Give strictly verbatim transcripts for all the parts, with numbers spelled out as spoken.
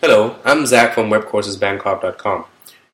Hello, I'm Zach from web courses bangkok dot com.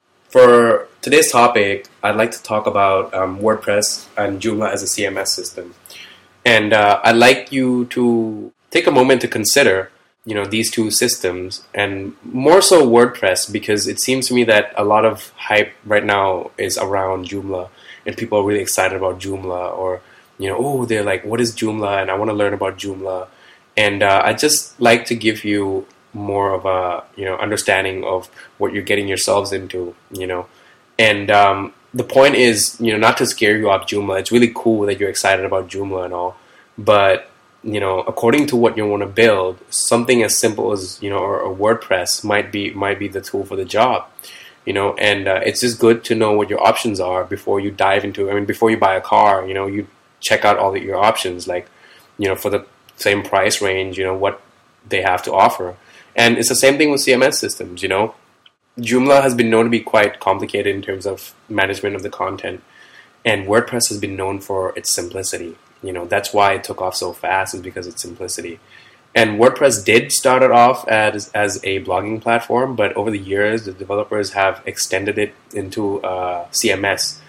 For today's topic, I'd like to talk about um, WordPress and Joomla as a C M S system. And uh, I'd like you to take a moment to consider, you know, these two systems, and more so WordPress, because it seems to me that a lot of hype right now is around Joomla, and people are really excited about Joomla, or, you know, oh, they're like, what is Joomla? And I want to learn about Joomla. And uh, I'd just like to give you more of a, you know, understanding of what you're getting yourselves into, you know. And um, the point is, you know, not to scare you off Joomla. It's really cool that you're excited about Joomla and all, but, you know, according to what you want to build, something as simple as, you know, or, or WordPress might be might be the tool for the job, you know. And uh, it's just good to know what your options are before you dive into. I mean, before you buy a car, you know, you check out all of your options, like, you know, for the same price range, you know, what they have to offer. And it's the same thing with C M S systems, you know. Joomla has been known to be quite complicated in terms of management of the content, and WordPress has been known for its simplicity. You know, that's why it took off so fast, is because of its simplicity. And WordPress did start it off as, as a blogging platform, but over the years, the developers have extended it into uh, C M S.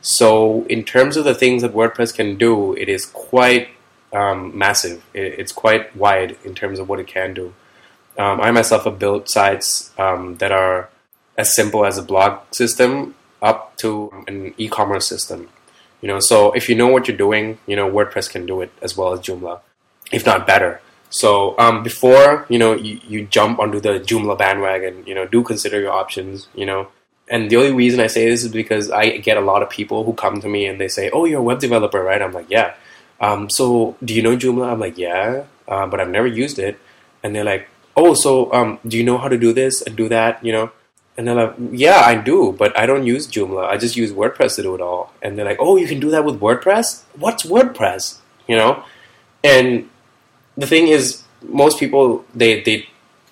So in terms of the things that WordPress can do, it is quite um, massive. It, it's quite wide in terms of what it can do. Um, I myself have built sites um, that are as simple as a blog system up to an e-commerce system. You know, so if you know what you're doing, you know, WordPress can do it as well as Joomla, if not better. So um, before, you know, you, you jump onto the Joomla bandwagon, you know, do consider your options, you know. And the only reason I say this is because I get a lot of people who come to me and they say, oh, you're a web developer, right? I'm like, yeah. Um, so do you know Joomla? I'm like, yeah, uh, but I've never used it. And they're like, oh, so um, do you know how to do this and do that, you know? And they're like, yeah, I do, but I don't use Joomla. I just use WordPress to do it all. And they're like, oh, you can do that with WordPress? What's WordPress? You know? And the thing is, most people, they they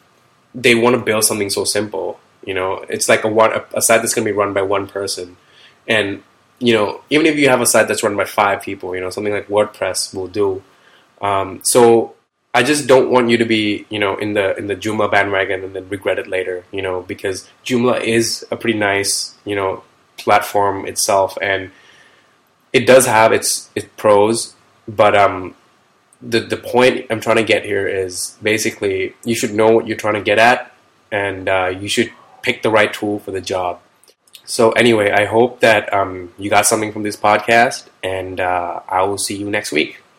they want to build something so simple, you know? It's like a, one, a, a site that's going to be run by one person. And, you know, even if you have a site that's run by five people, you know, something like WordPress will do. Um, so... I just don't want you to be, you know, in the in the Joomla bandwagon and then regret it later, you know, because Joomla is a pretty nice, you know, platform itself, and it does have its its pros, but um, the the point I'm trying to get here is basically you should know what you're trying to get at, and uh, you should pick the right tool for the job. So anyway, I hope that um, you got something from this podcast, and uh, I will see you next week.